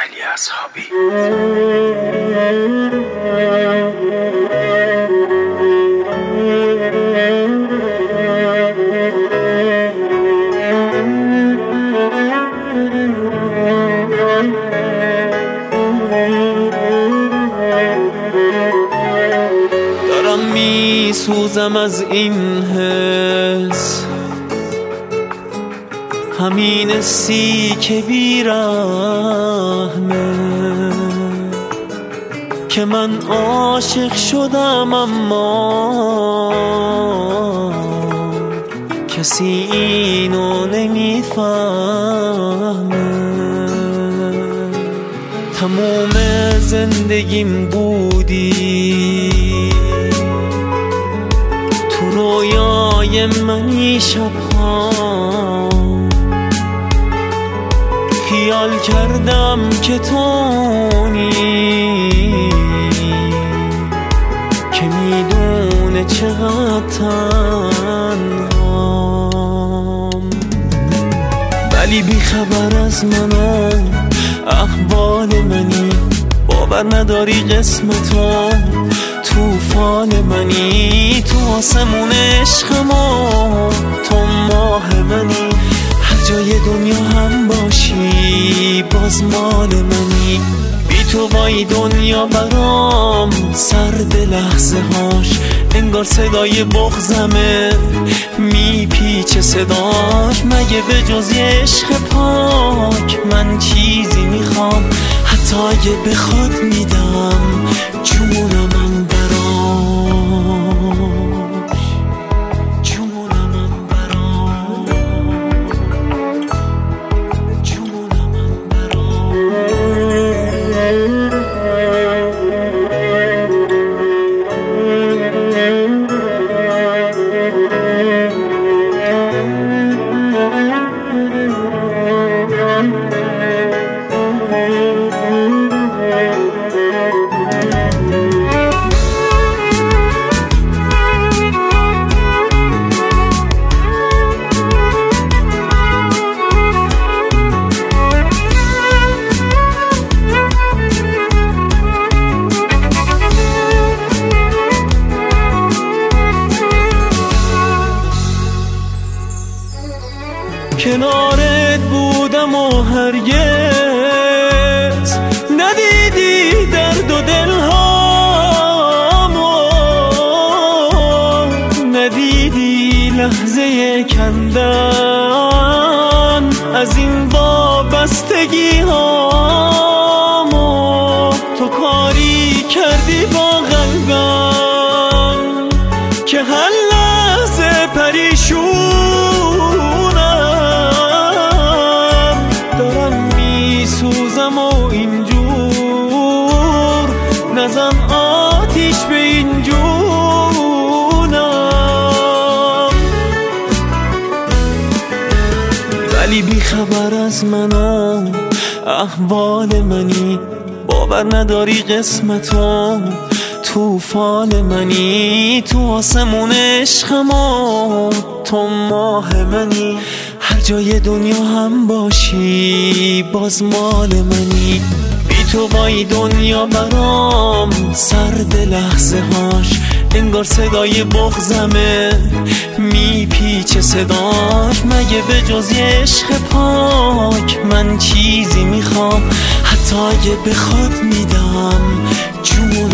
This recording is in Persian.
علی اصحابی. دارم می سوزم از این حس، همین حسی که بی‌رحمه، که من عاشق شدم اما کسی اینو نمیفهمه. تموم زندگیم بودی تو رویای منی، شبها خیال کردم که تونی، که میدونه چقدر تنهام، ولی بی خبر از منو احوال منی، باور نداری قسمتو توفان منی، تو آسمون عشقمو تو ماه منی، هر جای دنیا هم باشی باز مال منی، بی تو وای دنیا برام سرد لحظه هاش، انگار صدای بغضمه میپیچه صداش، مگه به جز یه عشق پاک من چیزی میخوام، حتی اگه بخواد میدم جونمم براش، جونمم براش، جونمم کنارت بودم و هرگز ندیدی درد و دلهامو، ندیدی لحظه کندن از این وابستگی هامو، تو کاری کردی با قلبم که هر لحظه پریشون نزن آتیش به این جونم، ولی بی خبر از منو احوال منی، باور نداری قسمتو توفان منی، تو آسمون عشقمو تو ماه منی، هر جای دنیا هم باشی باز مال منی، تو وای دنیا برام سرد لحظه هاش، انگار صدای بغضمه میپیچه صداش، مگه به جز یه عشق پاک من چیزی میخوام، حتی اگه بخواد میدم جون